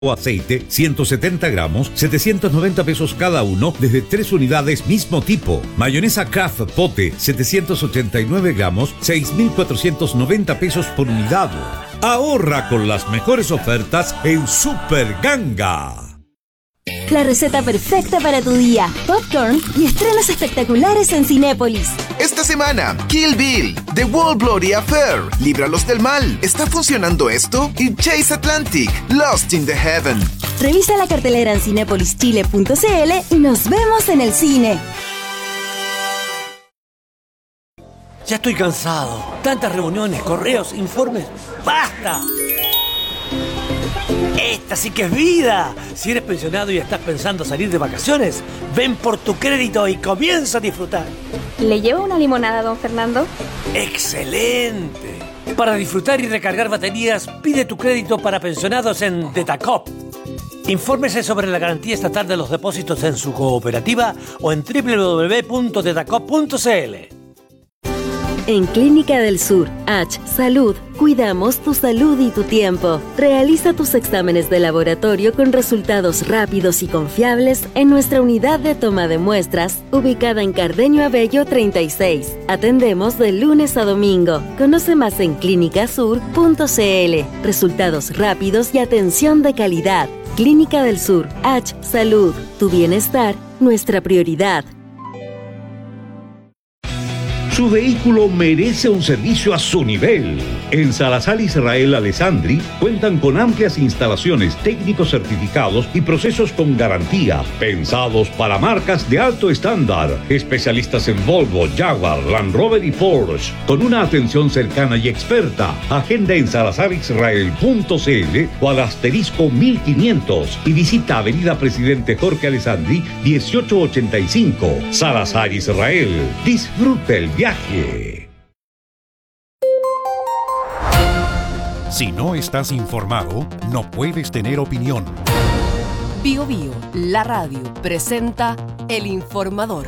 o aceite, 170 gramos, 790 pesos cada uno, desde 3 unidades mismo tipo. Mayonesa Kraft Pote, 789 gramos, 6.490 pesos por unidad. Ahorra con las mejores ofertas en Super Ganga. La receta perfecta para tu día. Popcorn y estrenos espectaculares en Cinépolis. Esta semana, Kill Bill, The World Bloody Affair, Líbralos del Mal, ¿está funcionando esto? Y Chase Atlantic, Lost in the Heaven. Revisa la cartelera en cinepolischile.cl y nos vemos en el cine. Ya estoy cansado. Tantas reuniones, correos, informes. ¡Basta! Esta sí que es vida. Si eres pensionado y estás pensando salir de vacaciones, ven por tu crédito y comienza a disfrutar. ¿Le llevo una limonada, don Fernando? ¡Excelente! Para disfrutar y recargar baterías, pide tu crédito para pensionados en Detacop. Infórmese sobre la garantía estatal de los depósitos en su cooperativa o en www.detacop.cl. En Clínica del Sur, H Salud, cuidamos tu salud y tu tiempo. Realiza tus exámenes de laboratorio con resultados rápidos y confiables en nuestra unidad de toma de muestras, ubicada en Cardenio Abello 36. Atendemos de lunes a domingo. Conoce más en clinicasur.cl. Resultados rápidos y atención de calidad. Clínica del Sur, H Salud, tu bienestar, nuestra prioridad. Su vehículo merece un servicio a su nivel. En Salazar Israel Alessandri cuentan con amplias instalaciones, técnicos certificados y procesos con garantía, pensados para marcas de alto estándar, especialistas en Volvo, Jaguar, Land Rover y Porsche, con una atención cercana y experta. Agenda en salazarisrael.cl o al asterisco 1500 y visita Avenida Presidente Jorge Alessandri 1885. Salazar Israel. Disfruta el viaje. Si no estás informado, no puedes tener opinión. Bio Bio, la radio, presenta El Informador.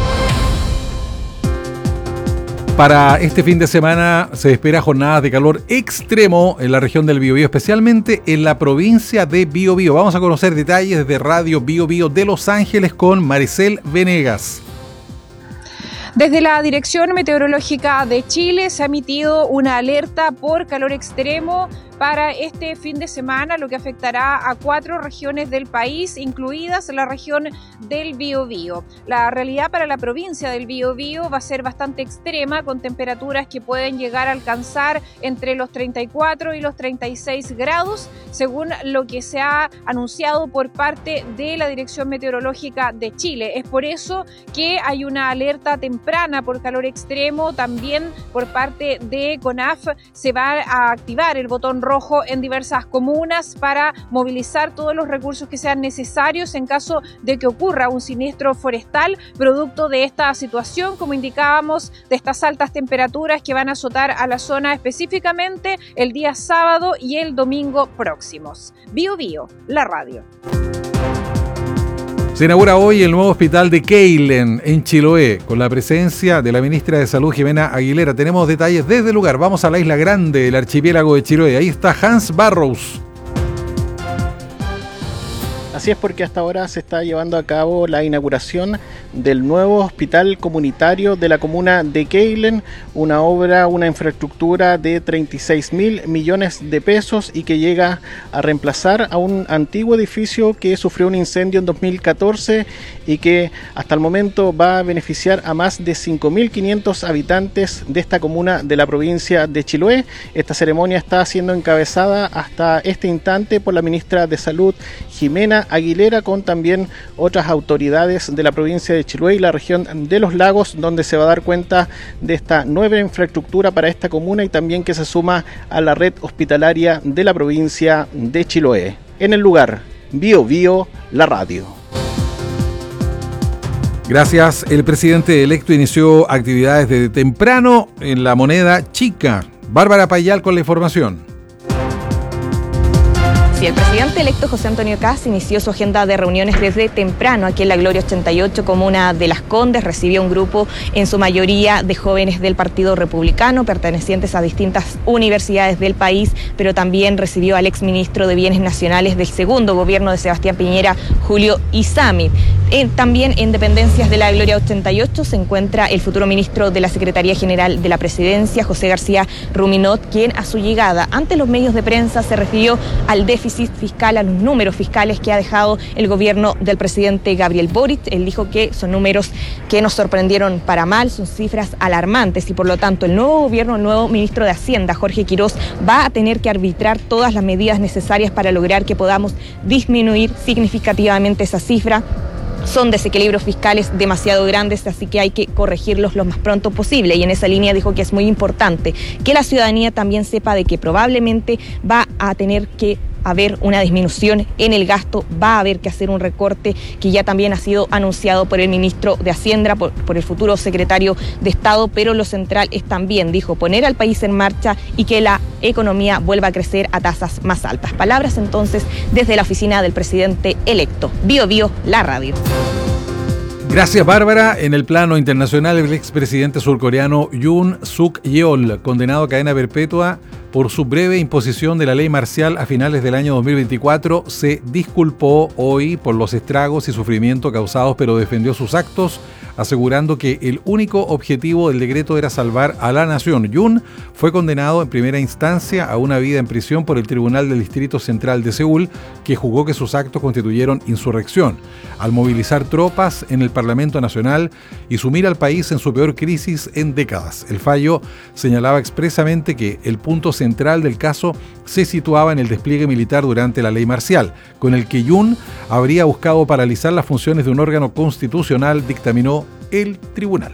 Para este fin de semana se espera jornadas de calor extremo en la región del Biobío, especialmente en la provincia de Biobío. Vamos a conocer detalles de Radio Biobío de Los Ángeles con Maricel Venegas. Desde la Dirección Meteorológica de Chile se ha emitido una alerta por calor extremo para este fin de semana, lo que afectará a 4 regiones del país, incluidas la región del Biobío. La realidad para la provincia del Biobío va a ser bastante extrema, con temperaturas que pueden llegar a alcanzar entre los 34 y los 36 grados, según lo que se ha anunciado por parte de la Dirección Meteorológica de Chile. Es por eso que hay una alerta temprana por calor extremo. También por parte de CONAF se va a activar el botón rojo en diversas comunas para movilizar todos los recursos que sean necesarios en caso de que ocurra un siniestro forestal producto de esta situación, como indicábamos, de estas altas temperaturas que van a azotar a la zona específicamente el día sábado y el domingo próximos. Bio Bio, la radio. Se inaugura hoy el nuevo hospital de Keilen en Chiloé, con la presencia de la ministra de Salud, Jimena Aguilera. Tenemos detalles desde el lugar. Vamos a la isla grande del archipiélago de Chiloé. Ahí está Hans Barrows. Así es, porque hasta ahora se está llevando a cabo la inauguración del nuevo hospital comunitario de la comuna de Keilen, una obra, una infraestructura de 36.000 millones de pesos y que llega a reemplazar a un antiguo edificio que sufrió un incendio en 2014 y que hasta el momento va a beneficiar a más de 5.500 habitantes de esta comuna de la provincia de Chiloé. Esta ceremonia está siendo encabezada hasta este instante por la ministra de Salud, Jimena Aguilera, con también otras autoridades de la provincia de Chiloé y la región de Los Lagos, donde se va a dar cuenta de esta nueva infraestructura para esta comuna y también que se suma a la red hospitalaria de la provincia de Chiloé. En el lugar, Bio Bio, la radio. Gracias. El presidente electo inició actividades desde temprano en la Moneda Chica. Bárbara Payal con la información. Sí, el presidente electo José Antonio Kast inició su agenda de reuniones desde temprano aquí en la Gloria 88, comuna de Las Condes. Recibió un grupo, en su mayoría, de jóvenes del Partido Republicano, pertenecientes a distintas universidades del país, pero también recibió al exministro de Bienes Nacionales del segundo gobierno de Sebastián Piñera, Julio Isamit. También en dependencias de la Gloria 88 se encuentra el futuro ministro de la Secretaría General de la Presidencia, José García Ruminot, quien a su llegada ante los medios de prensa se refirió al déficit fiscal, a los números fiscales que ha dejado el gobierno del presidente Gabriel Boric. Él dijo que son números que nos sorprendieron para mal, son cifras alarmantes y por lo tanto el nuevo gobierno, el nuevo ministro de Hacienda, Jorge Quirós, va a tener que arbitrar todas las medidas necesarias para lograr que podamos disminuir significativamente esa cifra. Son desequilibrios fiscales demasiado grandes, así que hay que corregirlos lo más pronto posible. Y en esa línea dijo que es muy importante que la ciudadanía también sepa de que probablemente va a tener que haber una disminución en el gasto, va a haber que hacer un recorte que ya también ha sido anunciado por el ministro de Hacienda, por el futuro secretario de Estado, pero lo central es también, dijo, poner al país en marcha y que la economía vuelva a crecer a tasas más altas. Palabras entonces desde la oficina del presidente electo. Bio Bio, la radio. Gracias, Bárbara. En el plano internacional, el expresidente surcoreano Yoon Suk Yeol, condenado a cadena perpetua por su breve imposición de la ley marcial a finales del año 2024, se disculpó hoy por los estragos y sufrimiento causados, pero defendió sus actos, asegurando que el único objetivo del decreto era salvar a la nación. Yoon fue condenado en primera instancia a una vida en prisión por el Tribunal del Distrito Central de Seúl, que juzgó que sus actos constituyeron insurrección, al movilizar tropas en el Parlamento Nacional y sumir al país en su peor crisis en décadas. El fallo señalaba expresamente que el punto central del caso se situaba en el despliegue militar durante la ley marcial, con el que Yoon habría buscado paralizar las funciones de un órgano constitucional, dictaminó el tribunal.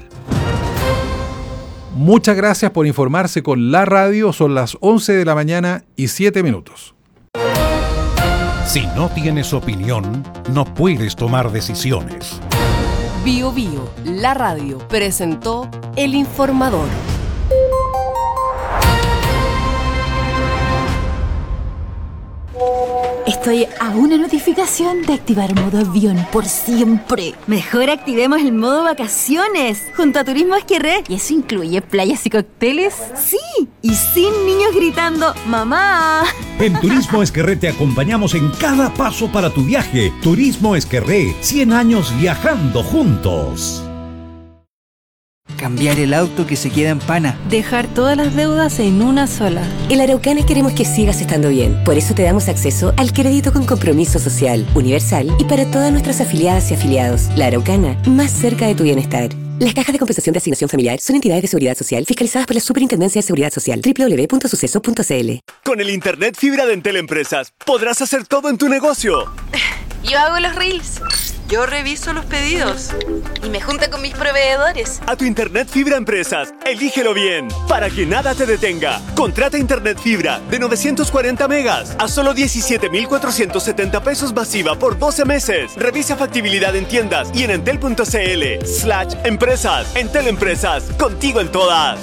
Muchas gracias por informarse con la radio. Son las 11 de la mañana y 7 minutos. Si no tienes opinión, no puedes tomar decisiones. Bio Bio, la radio, presentó El Informador. Estoy a una notificación de activar modo avión por siempre. Mejor activemos el modo vacaciones junto a Turismo Esquerré. ¿Y eso incluye playas y cócteles? Sí, y sin niños gritando ¡Mamá! En Turismo Esquerré te acompañamos en cada paso para tu viaje. Turismo Esquerré, 100 años viajando juntos. Cambiar el auto que se queda en pana. Dejar todas las deudas en una sola. En La Araucana queremos que sigas estando bien. Por eso te damos acceso al crédito con compromiso social, universal y para todas nuestras afiliadas y afiliados. La Araucana, más cerca de tu bienestar. Las cajas de compensación de asignación familiar son entidades de seguridad social fiscalizadas por la Superintendencia de Seguridad Social. www.suceso.cl. Con el Internet Fibra de Entel Empresas podrás hacer todo en tu negocio. Yo hago los reels. Yo reviso los pedidos y me junto con mis proveedores. A tu Internet Fibra Empresas, elígelo bien, para que nada te detenga. Contrata Internet Fibra de 940 megas a solo 17,470 pesos masiva por 12 meses. Revisa factibilidad en tiendas y en entel.cl/empresas. Entel Empresas, contigo en todas.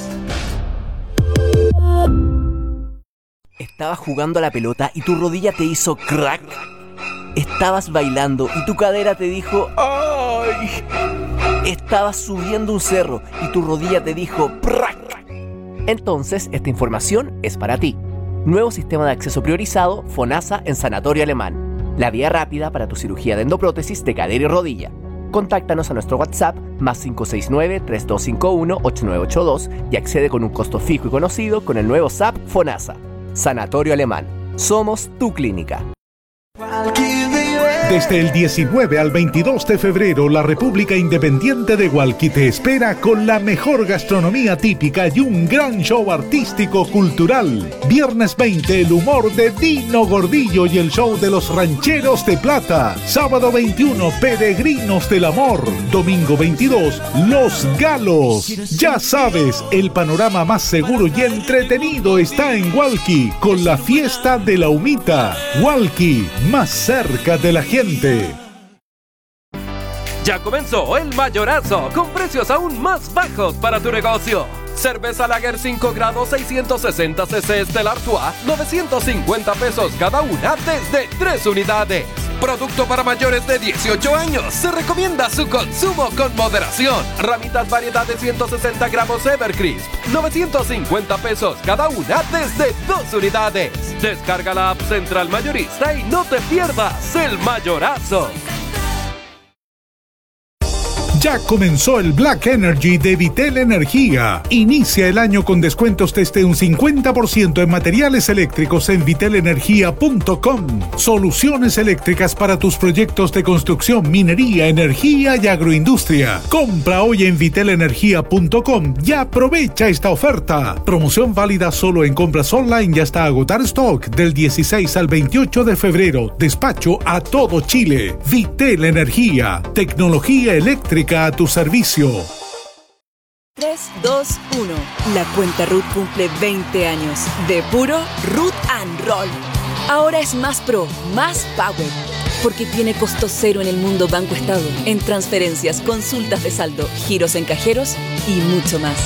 Estabas jugando a la pelota y tu rodilla te hizo crack. Estabas bailando y tu cadera te dijo ¡ay! Estabas subiendo un cerro y tu rodilla te dijo ¡prac! Entonces, esta información es para ti. Nuevo sistema de acceso priorizado FONASA en Sanatorio Alemán. La vía rápida para tu cirugía de endoprótesis de cadera y rodilla. Contáctanos a nuestro WhatsApp +569-3251-8982 y accede con un costo fijo y conocido con el nuevo SAP FONASA. Sanatorio Alemán. Somos tu clínica. Desde el 19 al 22 de febrero, la República Independiente de Hualqui te espera con la mejor gastronomía típica y un gran show artístico-cultural. Viernes 20, el humor de Dino Gordillo y el show de los Rancheros de Plata. Sábado 21, Peregrinos del Amor. Domingo 22, Los Galos. Ya sabes, el panorama más seguro y entretenido está en Hualqui, con la fiesta de la humita. Hualqui, más cerca de la gente. Ya comenzó el mayorazo con precios aún más bajos para tu negocio. Cerveza Lager 5 grados 660 cc Stella Artois, 950 pesos cada una desde 3 unidades. Producto para mayores de 18 años. Se recomienda su consumo con moderación. Ramitas variedad de 160 gramos Evercrisp, 950 pesos cada una desde 2 unidades. Descarga la app Central Mayorista y no te pierdas el mayorazo. Ya comenzó el Black Energy de Vitel Energía. Inicia el año con descuentos desde un 50% en materiales eléctricos en vitelenergia.com. Soluciones eléctricas para tus proyectos de construcción, minería, energía y agroindustria. Compra hoy en vitelenergia.com y aprovecha esta oferta. Promoción válida solo en compras online y hasta agotar stock del 16 al 28 de febrero. Despacho a todo Chile. Vitel Energía. Tecnología eléctrica a tu servicio. 3, 2, 1. La cuenta RUT cumple 20 años. De puro Root and Roll. Ahora es más pro, más power. Porque tiene costo cero en el mundo Banco Estado. En transferencias, consultas de saldo, giros en cajeros y mucho más.